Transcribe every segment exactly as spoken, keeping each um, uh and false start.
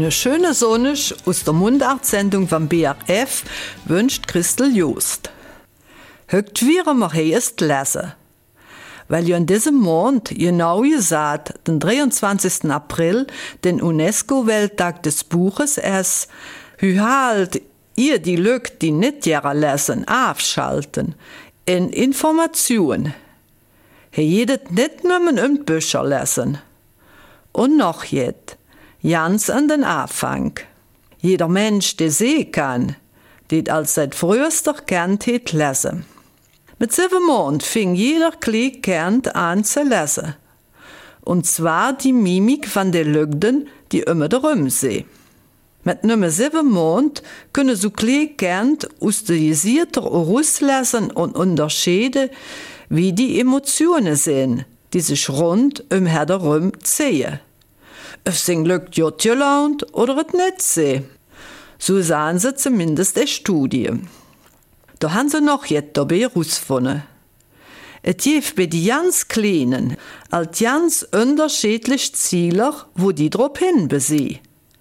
Eine schöne Sonnisch aus der Mundartsendung vom B R F wünscht Christel Joost. Högt wir mal erst lesen. Weil ja in diesem Monat, genau gesagt, den dreiundzwanzigsten April, den UNESCO-Welttag des Buches ist, hü halt ihr die Lücke, die nicht jahre lesen, aufschalten, in Information. He jedet nicht nur um die Bücher lesen. Und noch jet, ganz an den Anfang. Jeder Mensch, der sehen kann, die als seit frühester Kindheit lesen. Mit sieben Monaten fing jeder kleine Kind an zu lesen. Und zwar die Mimik von den Lügden, die immer darum sehen. Mit Nummer sieben Monaten können so kleine Kinder aus den Gesichtern herauslesen und unterscheiden, wie die Emotionen sind, die sich rund um herum ziehen. Ob sie Glück jut gelaunt oder es nicht sehen. So sahen sie zumindest in Studien. Da haben sie noch jetzt dabei herausgefunden. Es gibt bei den ganz Kleinen als ganz unterschiedliche Ziele, wo die drauf hinbesehen.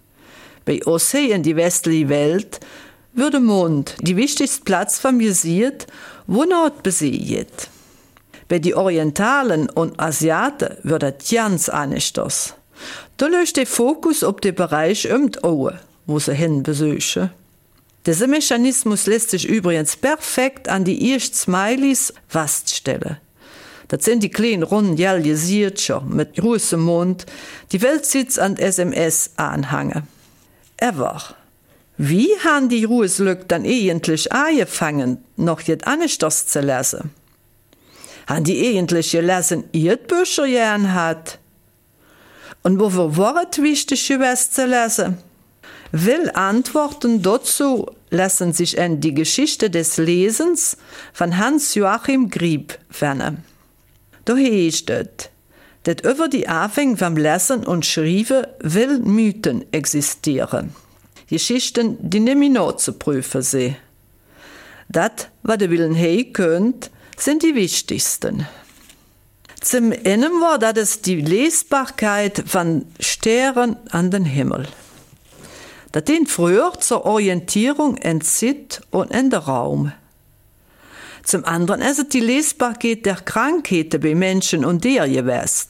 Bei uns hier in die westliche Welt wird der Mund die wichtigste Platz vom Gesicht, wo Nord besieht. Bei den Orientalen und Asiaten wird es ganz anders. Da löst der Fokus auf den Bereich um die Augen, wo sie hinbesuchen. Dieser Mechanismus lässt sich übrigens perfekt an die ersten Smileys feststellen. Das sind die kleinen runden gelben Gesichter mit großem Mund, die Weltsitz an S M S anhängen. Aber, wie haben die Ruheslück dann eigentlich angefangen, noch jetzt anders zu lesen? Haben die eigentlich gelesen, ihr Bücher gern hat? Und wofür war es wichtig, gewesen zu lesen? Will Antworten dazu lassen sich in die Geschichte des Lesens von Hans-Joachim Grieb finden. Da heißt es, dass über die Anfänge vom Lesen und Schreiben will Mythen existieren. Geschichten, die nicht mehr nachzuprüfen sind. Das, was der Willen haben könnt, sind die wichtigsten. Zum einen war das die Lesbarkeit von Sternen an den Himmel. Das dient früher zur Orientierung in Zeit und in der Raum. Zum anderen ist es die Lesbarkeit der Krankheiten bei Menschen und der gewesen.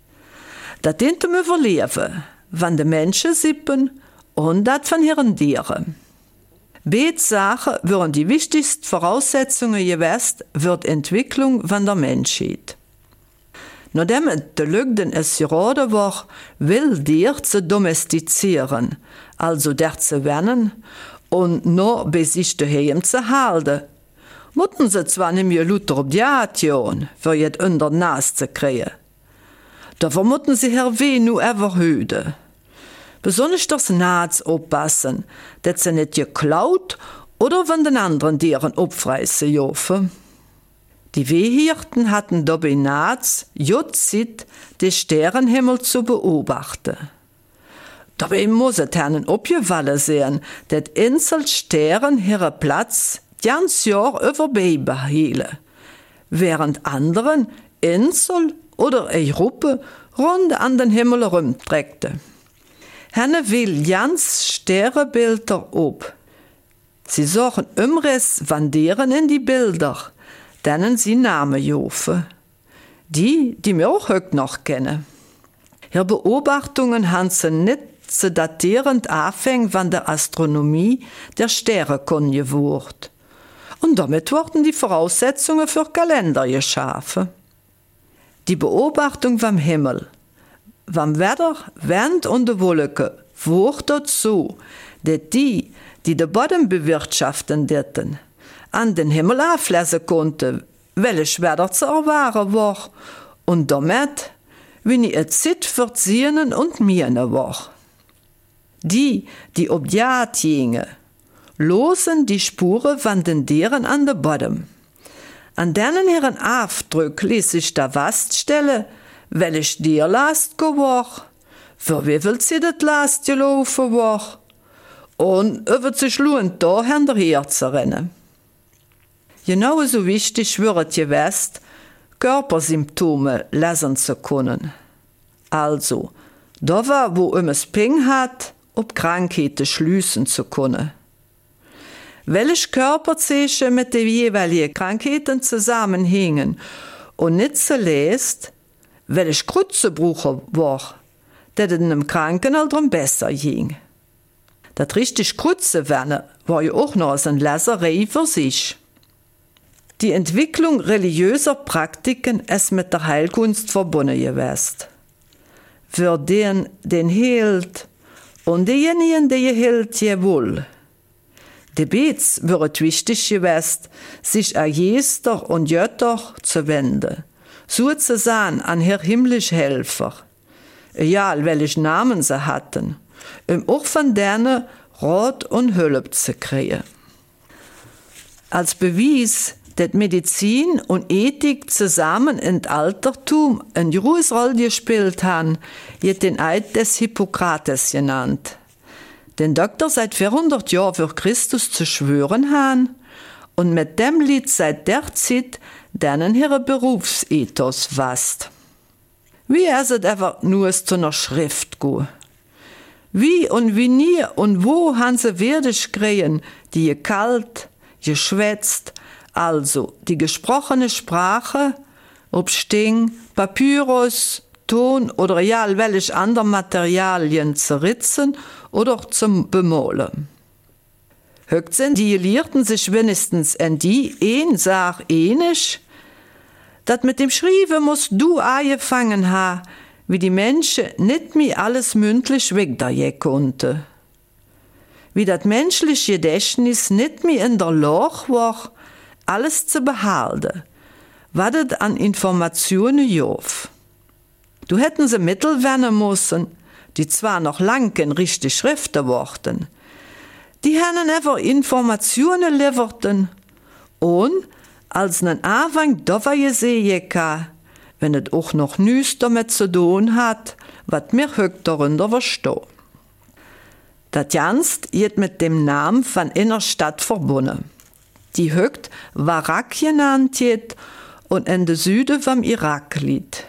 Das dient zum Überleben, wenn die Menschen sippen und das von ihren Tieren. Beide Sachen wären die wichtigsten Voraussetzungen gewesen für die Entwicklung von der Menschheit. Nachdem die Lügden es gerade war, will dir zu domestizieren, also der zu wennen und nur bei sich daheim zu halten. Mutten sie zwar nicht mehr lauter auf die Ation, für jetzt unter die Nase zu kriegen. Dafür mutten sie herweh nur überhüten. Besonders das Naz aufpassen, dass sie nicht geklaut oder von den anderen Tieren abfreißen dürfen. Die Wehhirten hatten dabei Naz Zeit, den Sternenhimmel zu beobachten. Dabei muss es ihnen aufgefallen sein, dass einzelne Sterne ihren Platz ganz Jahr über behielten, während anderen Insel oder eine Gruppe rund an den Himmel herumträgten. Henne will ganz Sternbilder ab. Sie suchen Umriss von deren in die Bilder, denen sie Namen jofen. Die, die wir auch heute noch kennen. Ihre Beobachtungen haben sie nicht zu datierend Anfängen von der Astronomie der Sternenkunde geworden. Und damit wurden die Voraussetzungen für Kalender geschaffen. Die Beobachtung vom Himmel, vom Wetter, Wind und der Wolke, wurde dazu, dass die, die den Boden bewirtschaften dürfen, an den Himmel auflesen konnten, welches Wetter zu erwarten war und damit, wenn ich es Zeit für Sehnen und Miene war. Die, die ob die Jagd gingen, losen die Spuren von den Tieren an den Boden. An denen ihren Aufdruck ließ sich da feststellen, welches Tier last war, für wie viel sie das last gelaufen war und ob es sich lohnt, da hinterher zu rennen. Genauso wichtig wäre es gewesen, Körpersymptome lesen zu können. Also, da war, wo um es Ping hat ob Krankheiten schließen zu können. Welche Körperzeichen mit den jeweiligen Krankheiten zusammenhängen und nicht zuletzt, welche Kreuze brauchen war, dass es einem Kranken halt besser ging. Das richtig Kreuze werden war ja auch noch eine Leserei für sich. Die Entwicklung religiöser Praktiken ist mit der Heilkunst verbunden gewesen. Für den, den hielt, und diejenigen, die ihr hielt, jawohl. Die Bets wird wichtig gewesen, sich an Jester und Jötter zu wenden, so zu sein an Herr himmlisch Helfer, egal welche Namen sie hatten, um auch von denen Rat und Hilfe zu kriegen. Als Beweis, dass Medizin und Ethik zusammen im Altertum eine große Rolle gespielt haben, wird den Eid des Hippokrates genannt. Den Doktor seit vierhundert Jahren für Christus zu schwören haben und mit dem Lied seit der Zeit denen ihre Berufsethos wasst. Wie ist es aber nur zu einer Schrift go? Wie und wie nie und wo haben sie Werdig kriegen, die gekalt, geschwätzt, also die gesprochene Sprache, ob Sting, Papyrus, Ton oder ja welche andere Materialien zerritzen oder zum Bemalen. Höchst sind die Gelehrten sich wenigstens an die ein Sach ähnlich, dat mit dem Schreiben musst du angefangen ha, wie die Menschen nicht mehr alles mündlich wegdaje konnte. Wie dat menschliche Gedächtnis nicht mehr in der Lage war, alles zu behalten, was es an Informationen jof. Du hätten sie Mittel werden müssen, die zwar noch lang in richtig Schriften worden, die haben einfach Informationen lieferten und als einen Anfang da war gesehen kann, wenn es auch noch nichts damit zu tun hat, was mir höchst darunter verstehen. Das Ganze wird mit dem Namen von einer Stadt verbunden. Die höchst Warak genannt wird und in der Süden vom Irak liegt.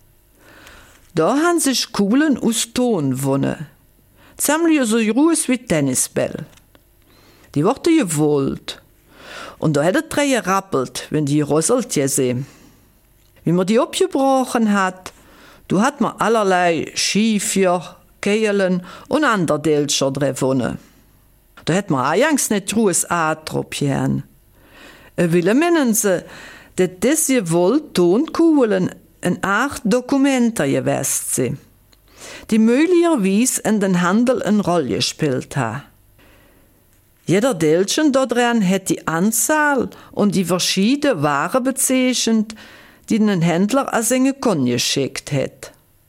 Da haben sich Kugeln aus Ton gewonnen. Ziemlich so groß wie Tennisbälle. Die wurden gewollt. Und da hätte es drei gerappelt, wenn die gerosselt gesehen. Wie man die abgebrochen hat, da hat man allerlei Schiefer, Kehlen und andere Delscher gewonnen. Da hätte man eigentlich nicht groß antropieren. Wille meinen sie, dass diese wohl Tonkugeln eine Art Dokumenter gewesen sind, die möglicherweise in den Handel eine Rolle gespielt haben. Jeder Delchen da dran hat die Anzahl und die verschiedenen Waren bezeichnet, die den Händler an seine Kunden geschickt hat.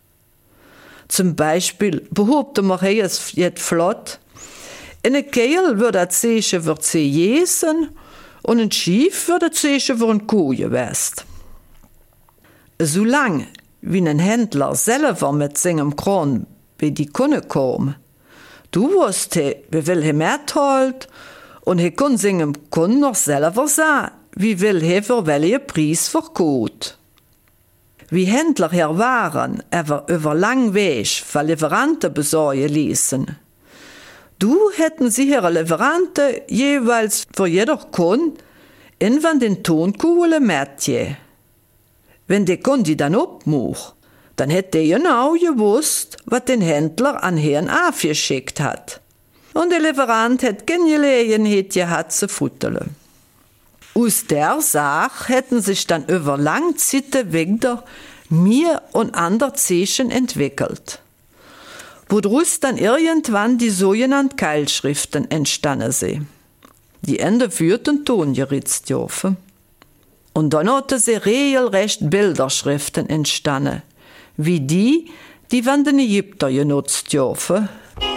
Zum Beispiel behaupten wir jetzt flott, in eine Kehl wird ein Zeichen für zehn Jesen und ein Schiff wird ein Zeichen für ein Kuh gewesen. Solange wie ein Händler selber mit seinem Kron bei die Kunden kam, du wusstest, wie viel er mitholt und er kann seinem Kunden noch selber sagen, wie will er für welchen Preis verkauft. Wie Händler hier waren, aber über lang Weg von Lieferanten besorgen ließen. Du hätten sie ihre Lieferanten jeweils für jeder Kunde in von den Tonkugeln mitgegeben. Wenn der Kunde dann abmacht, dann hätte er genau gewusst, was den Händler an Herrn aufgeschickt hat. Und der Lieferant hätte keine Gelegenheit gehabt zu futteln. Aus der Sache hätten sich dann über lange Zeit wieder mehr und andere Zeichen entwickelt, wodurch dann irgendwann die sogenannten Keilschriften entstanden sind, die Ende führten Ton geritzt dürfen. Und dann hatten sie regelrecht Bilderschriften entstanden, wie die, die von den Ägyptern genutzt dürfen.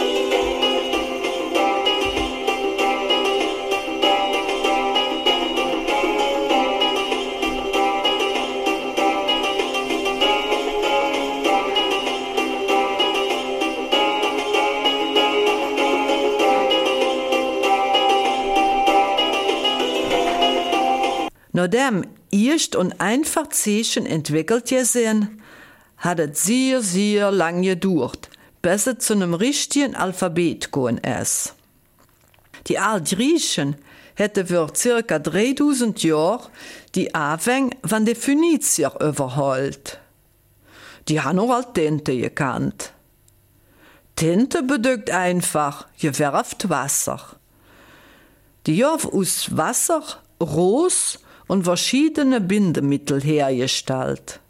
Nachdem erst und einfach Zeichen entwickelt gesehen, hat es sehr, sehr lange gedauert, bis es zu einem richtigen Alphabet gekommen ist. Die Altgriechen hätten für circa dreitausend Jahre die Anfänge von den Phönizier überholt. Die haben auch als Tinte gekannt. Tinte bedeutet einfach gewärft Wasser. Die haben aus Wasser, Ros und verschiedene Bindemittel hergestellt.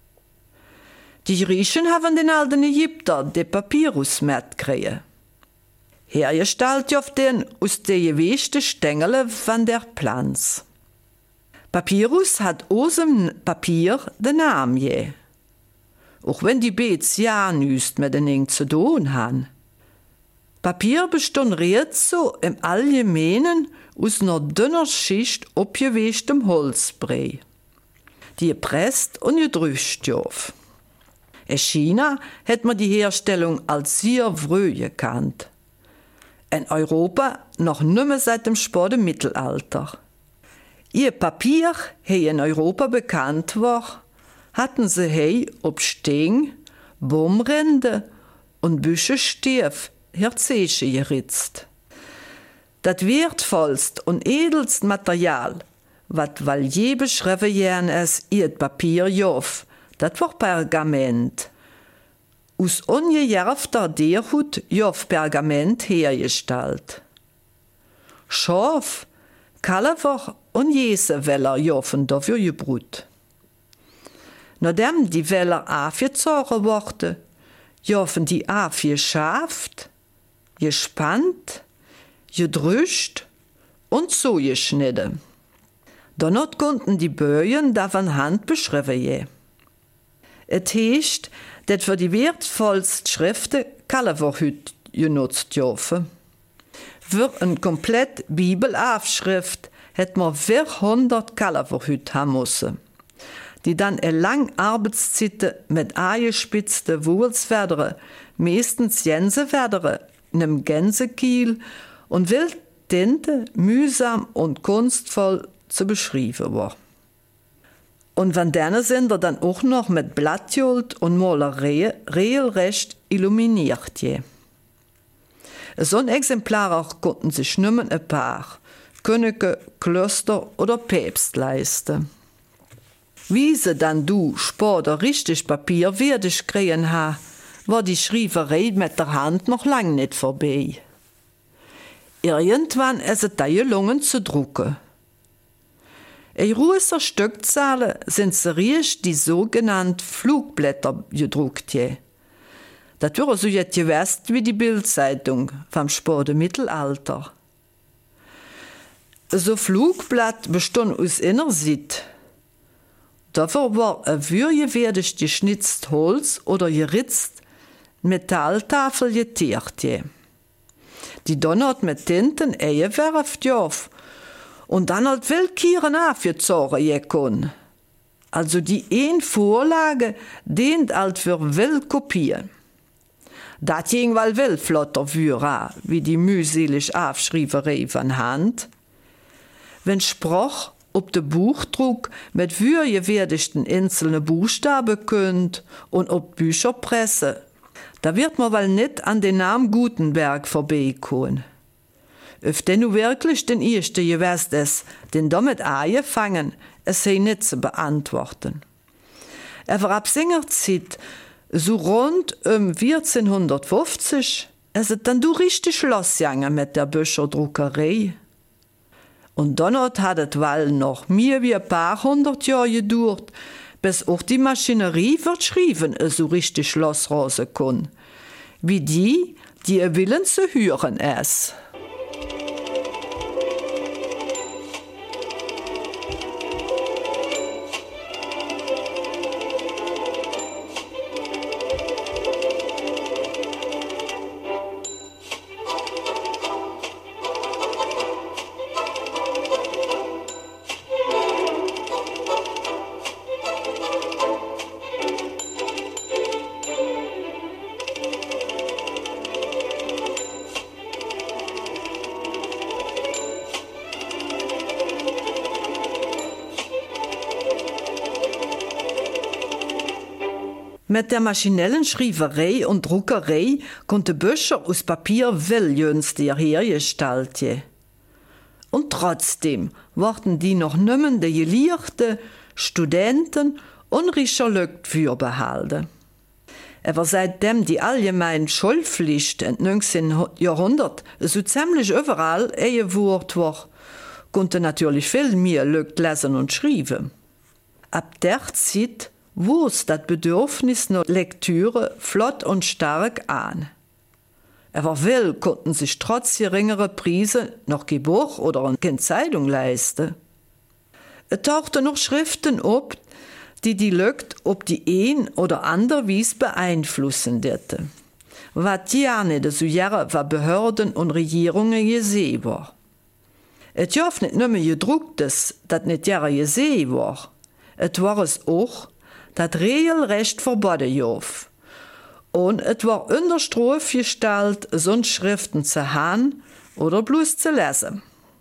Die Griechen haben den alten Ägypter den Papyrus mitgekriegt. Hergestellt auf den aus den gewäschten Stängeln von der Pflanze. Papyrus hat aus dem Papier den Namen je. Auch wenn die Beets ja nichts mit den Ing zu tun haben. Papier besteht jetzt so im Allgemeinen aus einer dünner Schicht abgewäschtem Holzbrei, die gepresst und gedrückt wird. In China hat man die Herstellung als sehr früh gekannt. In Europa noch nicht mehr seit dem späten Mittelalter. Ihr Papier, he in Europa bekannt war, hatten sie he ob Steng, Baumrinde und Büschestief Herzesche geritzt. Das wertvollste und edelste Material, wat weil je beschrieben gern es ihr Papier jof, das war Pergament. Aus ungejärfter Deerhut jof Pergament hergestellt. Schaf, Kalaver und Jeseweller jofen dafür gebrut. Nachdem die Weller aufgezogen wurden, jofen die aufgeschaft, gespannt, gedrückt und so geschnitten. Danach konnten die Böjen da von Hand beschrieben je. Et heißt, dass für die wertvollsten Schriften Kalaverhüt genutzt jofen. Für eine komplette Bibelaufschrift hätte man vierhundert Kalaverhüt haben müssen, die dann in langen Arbeitszeiten mit eingespitzten Wurzelfedern, meistens Gänsefedern, einem Gänsekiel und Wildtinte mühsam und kunstvoll zu beschreiben war. Und wenn denen sind er dann auch noch mit Blattgold und Malerei regelrecht illuminiert je. So ein Exemplar konnten sich nicht mehr ein paar Könige, Klöster oder Päpst leisten. Wie sie dann du später richtig Papier wertig kriegen ha, war die Schrieferei mit der Hand noch lang nicht vorbei. Irgendwann ist es da gelungen zu drucken. In großer Stückzahl sind seriös die sogenannten Flugblätter gedruckt je. Das wäre so jetzt gewesen wie die Bildzeitung vom späten Mittelalter. So Flugblatt bestand aus einer Seite. Dafür war ein würgewärtig geschnitztes Holz oder geritzt Metalltafel geteert je. Die dann hat mit Tinten eingewerft auf und dann hat Wildkieren aufgezogen gekon. Also die ein Vorlage dient halt für Wildkopien. Das ging weil will flotter für, wie die mühselig Aufschrieberei von Hand. Wenn Spruch ob de Buchdruck mit würgewärtigten einzelnen Buchstaben könnt und ob Bücherpresse, da wird man wohl nicht an den Namen Gutenberg vorbeikommen. Ob denn nu wirklich den erste gewesen ist, den damit angefangen, es sei nicht zu beantworten. Aber ab seiner Zeit, so rund um vierzehnhundertfünfzig, ist es dann du richtig losgegangen mit der Bücherdruckerei. Und dann hat es wohl noch mehr wie ein paar hundert Jahre gedauert, bis auch die Maschinerie für das Schreiben so richtig losrasen kann. Wie die, die ihr Willen zu hören ist. Mit der maschinellen Schrieverei und Druckerei konnte Bücher aus Papier willjünstiger hergestellt werden. Und trotzdem wurden die noch nimmer die Gelehrten, Studenten und reicher Leute fürbehalten. Aber seitdem die allgemeine Schulpflicht im neunzehnten Jahrhundert so ziemlich überall eingeführt war, konnten natürlich viel mehr Leute lesen und schreiben. Ab der Zeit wuchs das Bedürfnis nach Lektüre flott und stark an. Aber will konnten sich trotz geringerer Preise noch kein Buch oder keine Zeitung leisten. Es tauchten noch Schriften auf, die die Leute ob die ein oder andere Weise beeinflussen hätten. Was ja nicht so Jahre war Behörden und Regierungen gesehen war. Es darf nicht nur gedrucktes, das nicht Jahre gesehen war. Es war es auch, das Regelrecht verboten darf. Und es war unter Strafe gestellt, solche Schriften zu haben oder bloß zu lesen.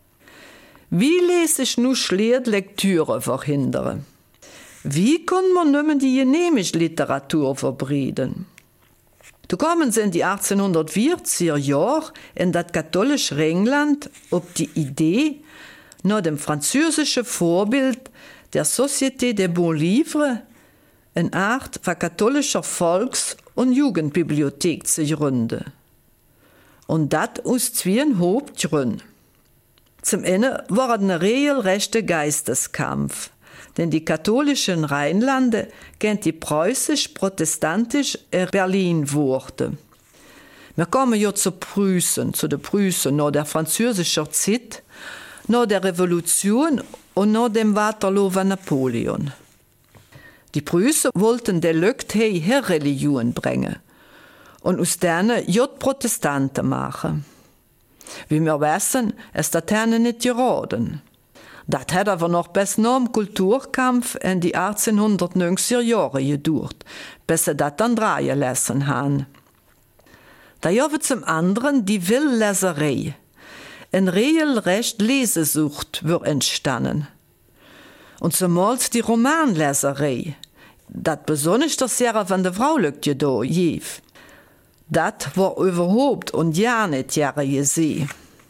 Wie lässt sich nun schlecht Lektüre verhindern? Wie kann man nicht die genehmigte Literatur verbreiten? Da kamen sie in die achtzehnhundertvierziger Jahre in das katholische England auf die Idee, nach dem französischen Vorbild der Société des Bons Livres eine Art von katholischer Volks- und Jugendbibliothek zu gründen. Und das aus zwei Hauptgründen. Zum einen war es ein regelrechter Geisteskampf, denn die katholischen Rheinlande kennt die preußisch-protestantisch Berlin wurde. Wir kommen ja zu Preußen, zu den Preußen nach der französischen Zeit, nach der Revolution und nach dem Waterloo von Napoleon. Die Preußen wollten der Leute her Religion bringen und aus denen Jod Protestanten machen. Wie wir wissen, ist das denen nicht geraten. Das hat aber noch bis nach dem Kulturkampf in die achtzehnhundertneunziger Jahre gedauert, bis sie das dann drehen lassen haben. Da haben zum anderen die Willleserei. Ein regelrecht Lesesucht wird entstanden. Und zumals die Romanleserei. Das besonders das Jahre von der Frau Lücke da jief. Das war überhaupt und ja nicht Jahre gesehen.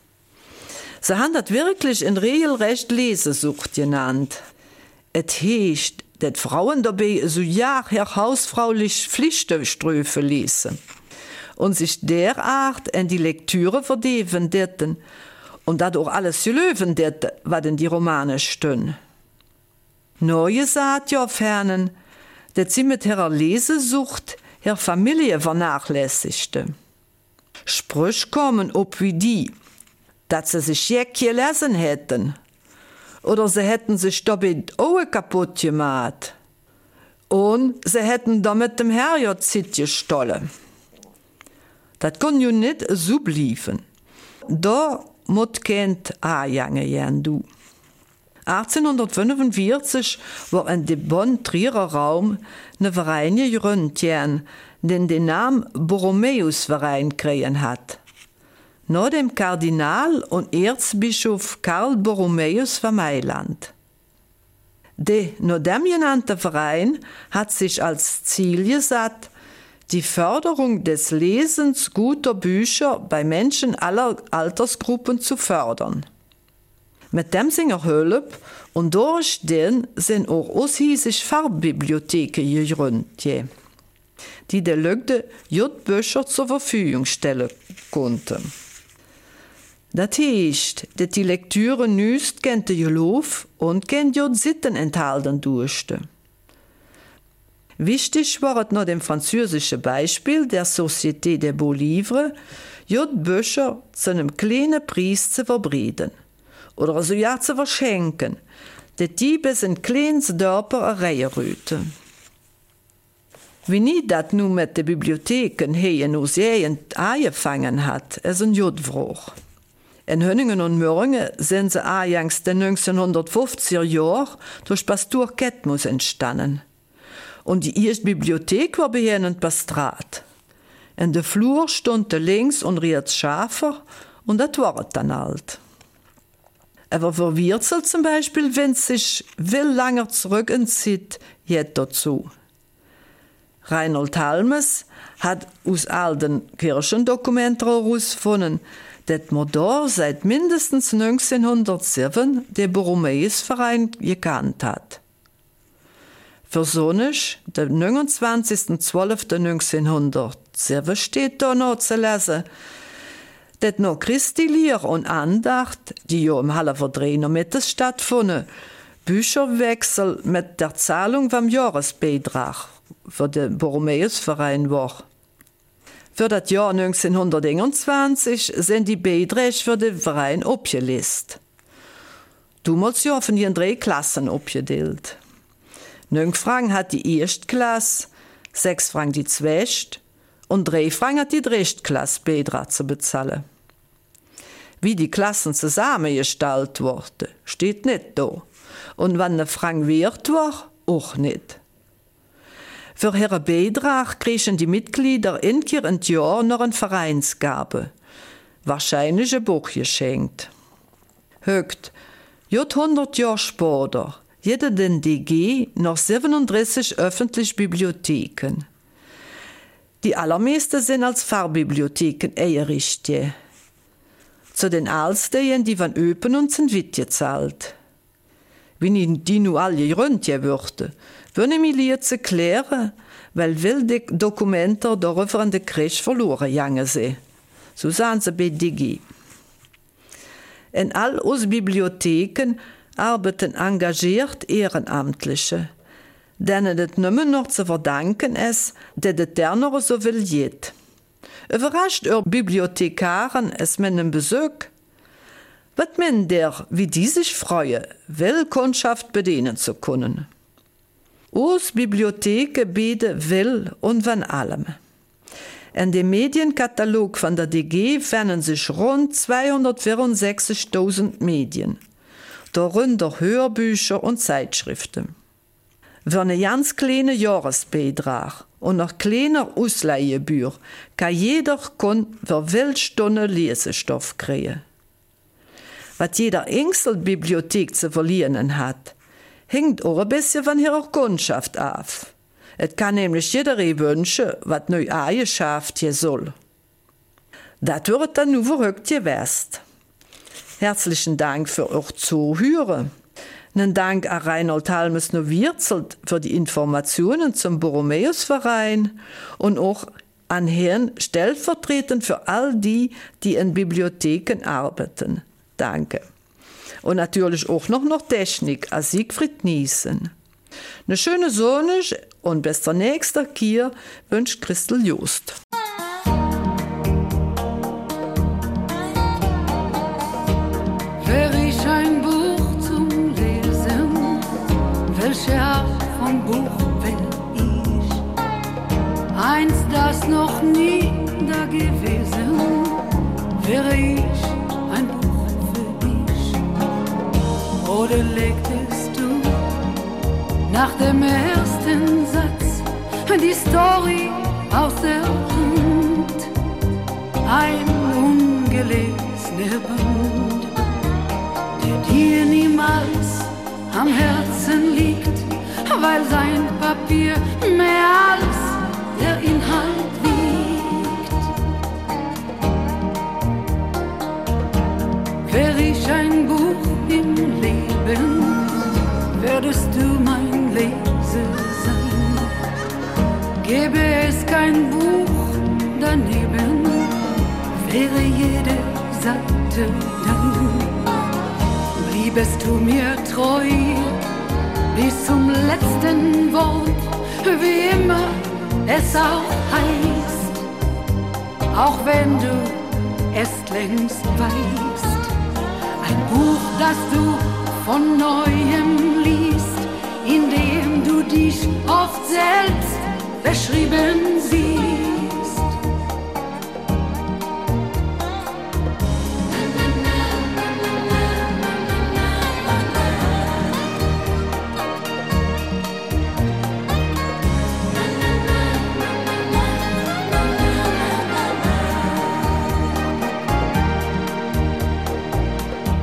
Sie haben das wirklich in regelrecht Lesesucht genannt. Es heißt, dass Frauen dabei so Jahr herausfraulich Pflichtenströfe lesen und sich derart in die Lektüre vertiefen hätten und das auch alles gelöwen hätten, was in die Romane stehen. Neue sagt ja fernen, dass sie mit ihrer Lesesucht ihre Familie vernachlässigte. Sprüche kommen ob wie die, dass sie sich jeck gelesen hätten. Oder sie hätten sich damit auch kaputt gemacht. Und sie hätten damit dem Herrgott Zeit gestohlen. Das kann ja nicht so bleiben. Da muss Kind anjangen gern du. achtzehnhundertfünfundvierzig war in dem Bonn-Trierer Raum eine Verein gegründet, den den Namen Borromäus-Verein kriegen hat. Nach dem Kardinal und Erzbischof Karl Borromäus von Mailand. Der nach dem genannte Verein hat sich als Ziel gesetzt, die Förderung des Lesens guter Bücher bei Menschen aller Altersgruppen zu fördern. Mit dem Singer Hölp und durch den sind auch ausgiebig Fachbibliotheken gegründet, die der Leute Bücher zur Verfügung stellen konnten. Das heißt, dass die Lektüre nicht kennt Geloof und kennt Jod Sitten enthalten durfte. Wichtig war es nach dem französischen Beispiel der Société des Beaux Livres, Jod Bücher zu einem kleinen Preis zu verbreiten oder so ja zu verschenken, dass die bis in kleines Dörper erreichen. Wie nie das nun mit den Bibliotheken hier in Museen angefangen hat, ist ein Jodfrage. In Hönningen und Möringen sind sie anfangs der neunzehnhundertfünfziger Jahre durch Pastor Kettmus entstanden. Und die erste Bibliothek war bei ihnen in Pastrat. In der Flur stund der links und rechts Schafer und das war es dann halt. Aber für Wirzel zum Beispiel, wenn sich will langer zurück in Zeit, jetzt dazu. Reinhold Halmes hat aus alten Kirchendokumenten herausgefunden, dass man da seit mindestens neunzehnhundertsieben den Borromäusverein gekannt hat. Für Sonntag, den neunundzwanzigsten zwölften neunzehnhundertsieben, steht da noch zu lesen, dass noch Christi Lier und Andacht, die ja im Hallenverdrehner mit stattfinden, Bücherwechsel mit der Zahlung vom Jahresbeitrag für den Borromäusverein war. Für das Jahr neunzehnhunderteinundzwanzig sind die Beiträge für den Verein abgelistet. Damals ja von ihren drei Klassen abgedeelt. neun Franken hat die erste Klasse, sechs Franken die zweite und drei Franken hat die dritte Klasse Beitrag zu bezahlen. Wie die Klassen zusammengestellt wurden, steht nicht da. Und wenn ein Frank wert war, auch nicht. Für ihren Beitrag kriegen die Mitglieder in ihrem Jahr noch eine Vereinsgabe. Wahrscheinlich ein Buch geschenkt. Heute, hundert Jahre später, jeder den D G noch siebenunddreißig öffentliche Bibliotheken. Die allermeisten sind als Fahrbibliotheken eingerichtet. Zu den Alstehen, die van Öpen und sind gezahlt. Wenn die nu alle gerönt würden, würde ich mir jetzt erklären, weil wilde Dokumente darüber an den Krieg verloren gegangen sind. So sagen sie bei D G. In all unseren Bibliotheken arbeiten engagiert Ehrenamtliche, denen es nicht mehr noch zu verdanken ist, dass es der noch so viel geht. Überrascht ihr Bibliothekaren es mit einem Besuch? Was meint der, wie die sich freuen, Willkundschaft bedienen zu können? Us Bibliotheken bieten will und von allem. In dem Medienkatalog von der D G finden sich rund zweihundertvierundsechzigtausend Medien, darunter Hörbücher und Zeitschriften. Für einen ganz kleinen Jahresbeitrag und noch kleiner Ausleihebücher kann jeder Kunde für Weltstunden Lesestoff kriegen. Was jeder Einzelbibliothek zu verlieren hat, hängt auch ein bisschen von ihrer Kundschaft ab. Es kann nämlich jeder wünschen, was neu eingeschafft hier soll. Das wird dann nur verrückt gewesen. Herzlichen Dank für euch Zuhören. Einen Dank an Reinhold Halmes Wirtzelt für die Informationen zum Borromäusverein und auch an Herrn stellvertretend für all die, die in Bibliotheken arbeiten. Danke. Und natürlich auch noch noch Technik an Siegfried Niesen. Eine schöne Sonne und bis zur nächsten Kier wünscht Christel Jost. Wäre ich ein Buch zum Lesen, welche Art von Buch will ich? Eins, das noch nie da gewesen, wäre ich ein Buch für dich. Oder legtest du nach dem ersten Satz die Story aus der Hand, ein ungelesener Band, der dir niemals am Herzen liegt, weil sein Papier mehr als der Inhalt wiegt. Wär ich ein Buch im Leben, würdest du mein Leser sein. Gäbe es kein Buch daneben, wäre jede Seite dann. Bliebest du mir treu bis zum letzten Wort, wie immer es auch heißt, auch wenn du es längst weißt. Ein Buch, das du von Neuem liest, in dem du dich oft selbst beschrieben siehst.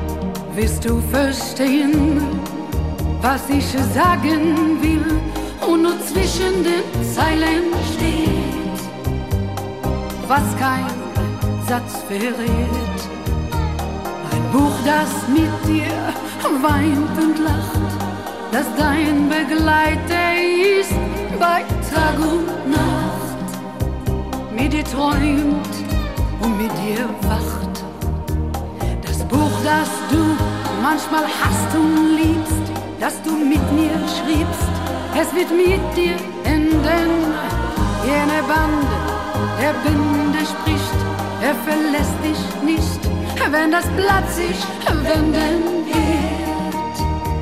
Willst du verstehen, was ich sagen will? und nur zwischen den Zeilen steht, was kein Satz verrät. Ein Buch, das mit dir weint und lacht, das dein Begleiter ist bei Tag und Nacht, mit dir träumt und mit dir wacht. Das Buch, das du manchmal hasst und liebst, das du mit mir schriebst, es wird mit dir enden. Jene Bande der Binde spricht, er verlässt dich nicht, wenn das Blatt sich wenden wird.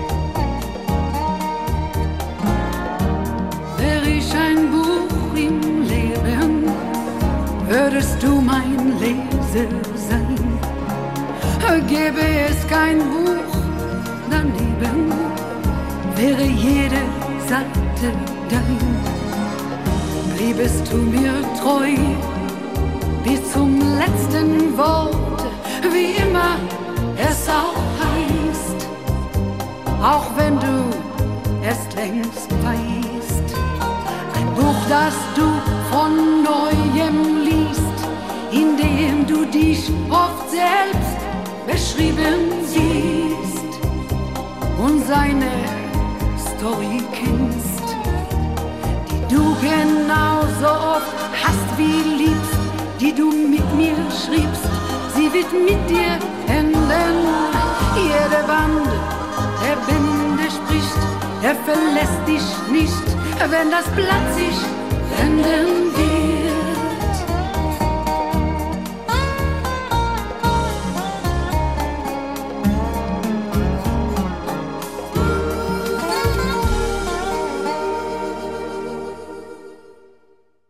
Wär ich ein Buch im Leben, würdest du mein Leser sein. Gäbe es kein Buch daneben, wäre jede Seite dein. Bliebest du mir treu bis zum letzten Wort, wie immer es auch heißt, auch wenn du es längst weißt. Ein Buch, das du von Neuem liest, in dem du dich oft selbst beschrieben siehst und seine Story kennst, die du genauso oft hast wie liebst, die du mit mir schriebst, sie wird mit dir enden. Jede Bande der Binde spricht, er verlässt dich nicht, wenn das Blatt sich wenden wird.